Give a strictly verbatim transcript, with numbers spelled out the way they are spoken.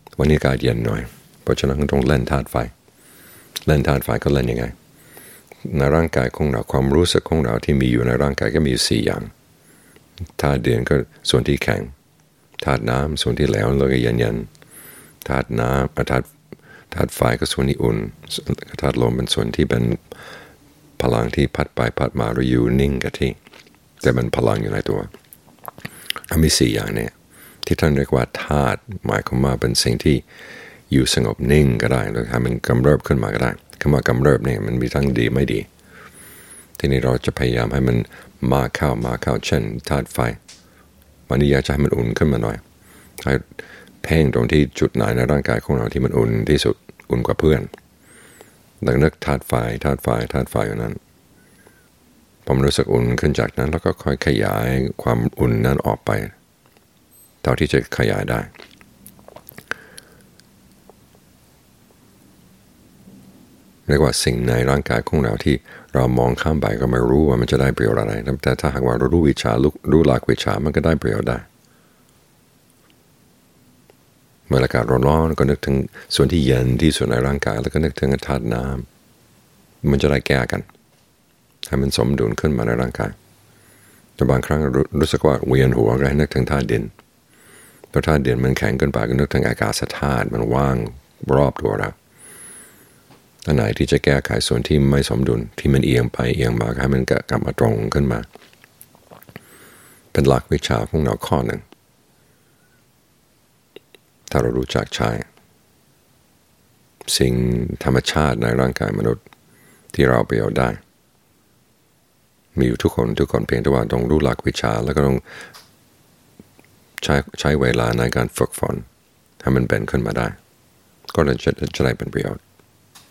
วันนี้อากาศเย็นหน่อยเพราะฉะนั้นต้องเล่นธาตุไฟเล่นธาตุไฟก็เล่นยังไงในร่างกายของเราความรู้สึกของเราที่มีอยู่ในร่างกายก็มีสี่อย่างธาตุดินก็ส่วนที่แข็งธาตุน้ำส่วนที่แหลวแล้วก็เย็นๆธาตุน้ำธาตุธาตุไฟก็ส่วนที่อุ่นธาตุลมเป็นส่วนที่เป็นพลังที่พัดไปพัดมาเราอยู่นิ่งกับที่แต่มันพลังอยู่ในตัวมีสี่อย่างเนี่ยที่ท่านเรียกว่าธาตุหมายความว่าเป็นสิ่งที่อยู่สงบนิ่งก็ได้หรือให้มันกำเริบขึ้นมาก็ได้คำว่ากำเริบเนี่ยมันมีทั้งดีไม่ดีทีนี้เราจะพยายามให้มันมาเข้ามาเข้าเช่นธาตุไฟวันนี้อยากจะให้มันอุ่นขึ้นมาหน่อยให้เพ่งตรงที่จุดไหนในร่างกายของเราที่มันอุ่นที่สุดอุ่นกว่าเพื่อนดังนึกธาตุไฟธาตุไฟธาตุไฟอยู่นั้นผมรู้สึกอุ่นขึ้นจากนั้นแล้วก็ค่อยขยายความอุ่นนั้นออกไปเท่าที่จะขยายได้เรียกว่าสิ่งในร่างกายของเราที่เรามองข้ามไปก็ไม่รู้ว่ามันจะได้ประโยชน์อะไรแต่ถ้าหากว่าเรารู้วิชารู้หลักวิชามันก็ได้ประโยชน์ได้เมื่ออากาศร้อนๆก็นึกถึงส่วนที่เย็นที่สุดในร่างกายแล้วก็นึกถึงธาตุน้ำมันจะได้แก้กันให้มันสมดุลขึ้นมาในร่างกายแต่บางครั้งรู้สึกว่าเวียนหัวก็ให้นึกถึงธาตุดินเพราะธาตุดินมันแข็งเกินไปก็นึกถึงอากาศธาตุมันว่างรอบตัวเราอันไหนที่จะแก้ไขส่วนที่ไม่สมดุลที่มันเอียงไปเอียงมาให้มันกลับมาตรงขึ้นมาเป็นหลักวิชาของเราข้อหนึ่งถ้าเรารู้จักใช้สิ่งธรรมชาติในร่างกายมนุษย์ที่เราประโยชน์ได้มีอยู่ทุกคนทุกคนเพียงแต่ว่าต้องรู้หลักวิชาแล้วก็ต้องใช้ใช้เวลาในการฝึกฝนให้มันเป็นขึ้นมาได้ก็จะจะได้เป็นประโยชน์